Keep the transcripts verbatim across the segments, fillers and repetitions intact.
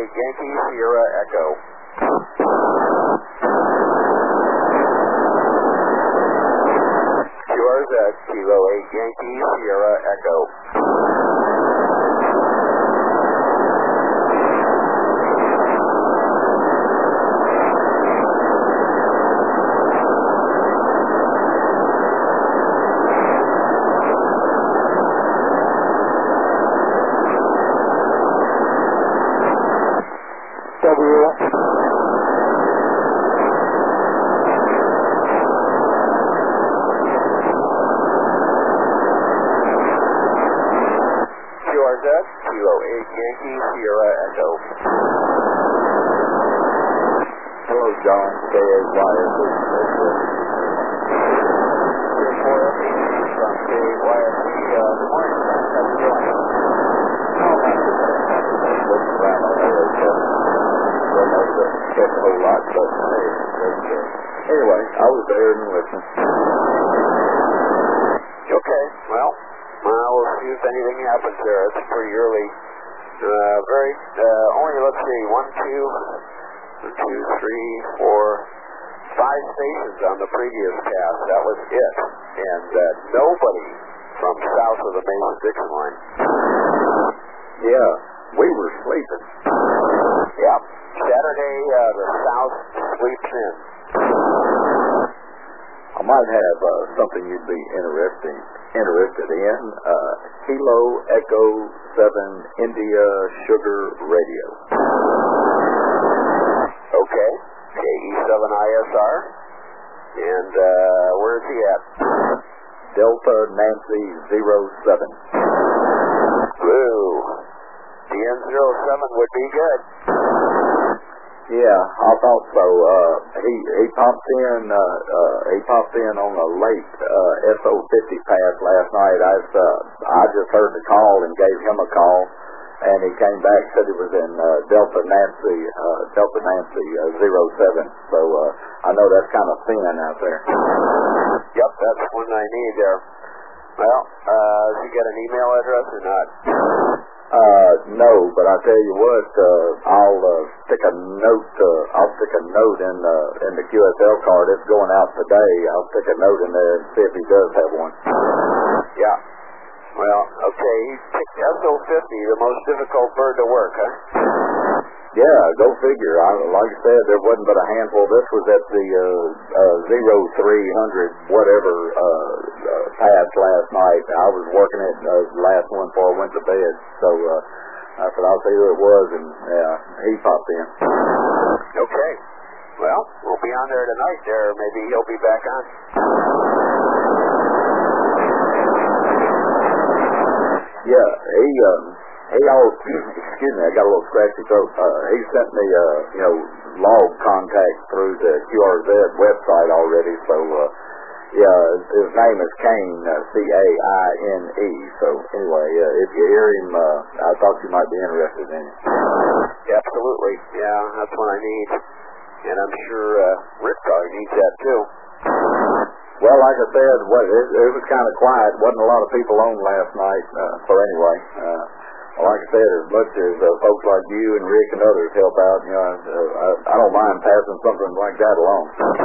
Yankee Sierra Echo. Q R Z, Kilo eight Yankee Sierra Echo. W. Q R Z, Kilo eight Yankee Sierra Echo. Hello, John. K A Y S E. four F E G from K A Y S E. Uh, good morning, Frank. How you doing? Oh, not too bad. Looking around on there, so don't know to check a whole lot, but hey, that's good. Anyway, I was there and listening. Okay, well, uh, we'll see if anything happens there. It's pretty early. Uh, very, uh, only, let's see, one, two, one, two, three, four, five stations on the previous pass. That was it. And uh, nobody from south of the Mason-Dixon line. Yeah, we were sleeping. Yep. Saturday, uh, the south sweeps in. I might have uh, something you'd be interesting, interested in. Uh, Kilo Echo seven India Sugar Radio. Okay. K E seven I S R. And uh, where is he at? Delta Nancy zero seven. Blue. D N zero seven would be good. Yeah, I thought so. Uh, he he popped in. Uh, uh, he popped in on a late uh, S O fifty pass last night. I uh, I just heard the call and gave him a call, and he came back said he was in uh, Delta Nancy uh, Delta Nancy uh, zero seven. So uh, I know that's kind of thin out there. Yep, that's one I need there. Well, uh, does he get an email address or not? Uh, no, but I tell you what, uh, I'll uh, stick a note. Uh, I'll stick a note in uh, in the Q S L card. It's going out today. I'll stick a note in there and see if he does have one. Yeah. Well, okay. He picked S O fifty, the most difficult bird to work, huh? Yeah, go figure. I, like I said, there wasn't but a handful. This was at the uh, uh, zero three hundred whatever uh, uh, pass last night. I was working it uh, last one before I went to bed. So uh, I said, I'll see who it was, and yeah, he popped in. Okay. Well, we'll be on there tonight there. Maybe he'll be back on. Yeah, he... Um, He all, excuse me, I got a little scratchy throat. Uh, he sent me, uh, you know, log contacts through the Q R Z website already. So, uh, yeah, his name is Kane, uh, C A I N E. So, anyway, uh, if you hear him, uh, I thought you might be interested in it. Absolutely. Yeah, that's what I need. And I'm sure uh, Rick probably needs that too. Well, like I said, what, it, it was kind of quiet. Wasn't a lot of people on last night. Uh, so, anyway, uh, like I said, as much as uh, folks like you and Rick and others help out, you know, uh, I, I don't mind passing something like that along.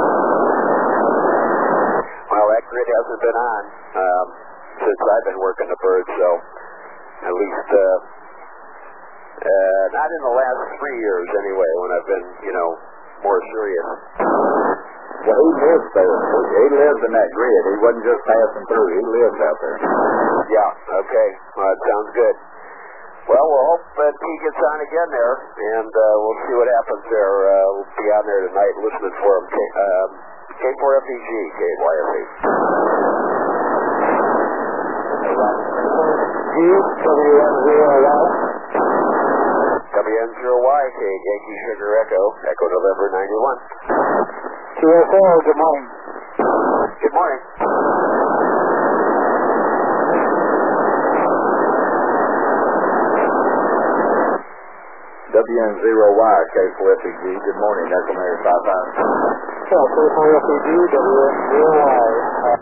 Well, that grid hasn't been on um, since I've been working the bird, so at least uh, uh, not in the last three years anyway, when I've been, you know, more serious. Well, he lives there. He lives in that grid. He wasn't just passing through. He lives out there. Yeah, okay. Well, that sounds good. Well, we'll hope that he gets on again there, and uh, we'll see what happens there. Uh, we'll be on there tonight listening for him. K, um, K four F E G, K Y F E. G, W N zero Y. W N zero Y, K, Yankee Sugar Echo, Echo November ninety-one. Q S L, good morning. Good morning. W N zero Y, K four F E G, good morning. Echo Mary five five. K four F E G, W N zero Y.